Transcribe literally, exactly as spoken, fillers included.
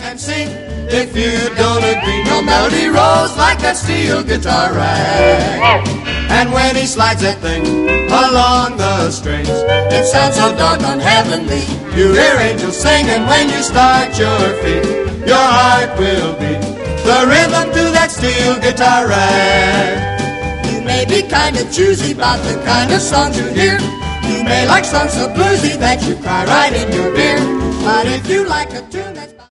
and sing. If you don't agree, no melody rolls like a steel guitar rag. And when he slides that thing along the strings, it sounds so doggone heavenly. You hear angels sing, and when you start your feet, your heart will beat the rhythm to that steel guitar rag. You may be kind of choosy about the kind of songs you hear. You may like songs so bluesy that you cry right in your beer. But if you like a tune